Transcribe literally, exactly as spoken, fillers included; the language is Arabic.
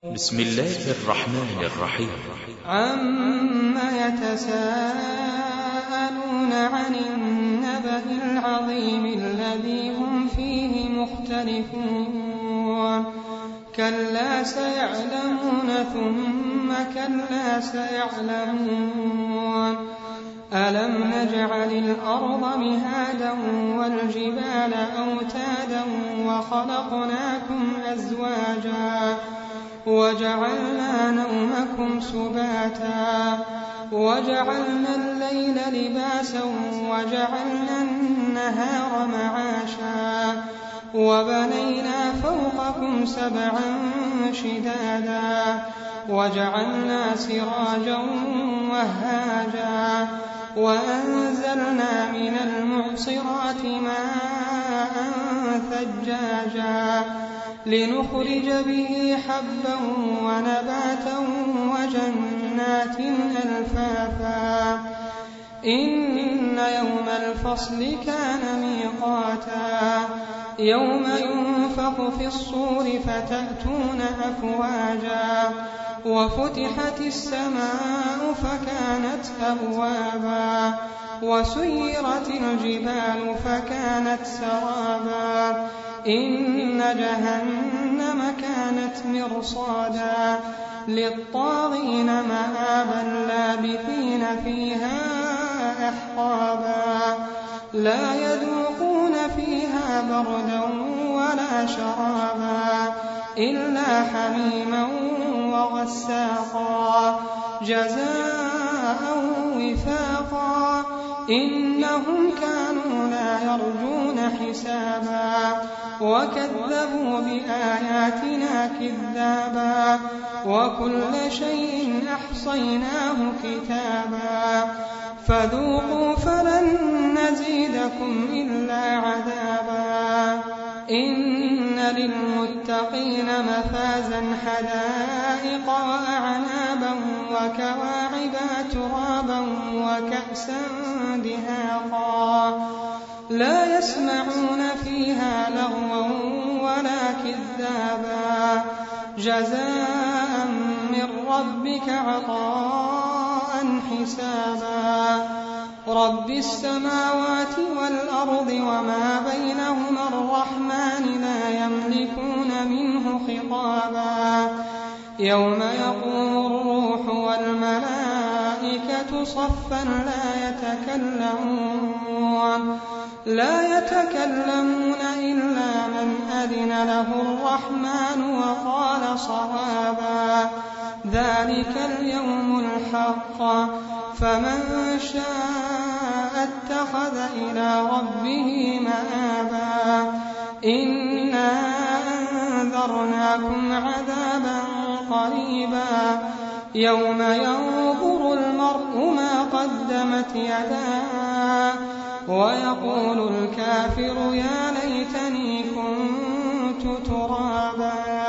بسم الله الرحمن الرحيم. عما يتساءلون عن النبأ العظيم الذي هم فيه مختلفون كلا سيعلمون ثم كلا سيعلمون ألم نجعل الأرض مهادا والجبال أوتادا وخلقناكم أزواجا وجعلنا نومكم سباتا وجعلنا الليل لباسا وجعلنا النهار معاشا وبنينا فوقكم سبعا شدادا وجعلنا سراجا وهاجا وأنزلنا من المعصرات ماء ثجاجا لنخرج به حبا ونباتا وجنات ألفافا إن يوم الفصل كان ميقاتا يوم ينفخ في الصور فتأتون أفواجا وفتحت السماء فكانت أبوابا وسيرت الجبال فكانت سرابا إن جهنم كانت مرصادا للطاغين مآبا لابثين فيها أحقابا لا يذوقون فيها بردا ولا شرابا إلا حميما وغساقا جزاء وفاقا إنهم كانوا لا يرجون حسابا وكذبوا بآياتنا كذابا وكل شيء أحصيناه كتابا فذوقوا فلن نزيدكم إلا عذابا إن للمتقين مفازا حدائق وأعنابا وكواعب ترابا وكأسا دهاقا لا يسمعون فيها لغوا ولا كذابا جزاء من ربك عطاء حسابا رب السماوات والأرض وما بينهما الرحمن لا يملكون منه خطابا يوم يقوم الروح والملائكة صفا لا يتكلمون لا يتكلمون إلا من أذن له الرحمن وقال صوابا ذلك اليوم الحق فمن شاء اتخذ إلى ربه مآبا إنا أنذرناكم عذابا قريبا يوم ينظر المرء ما قدمت يداه ويقول الكافر يا ليتني كنت ترابا.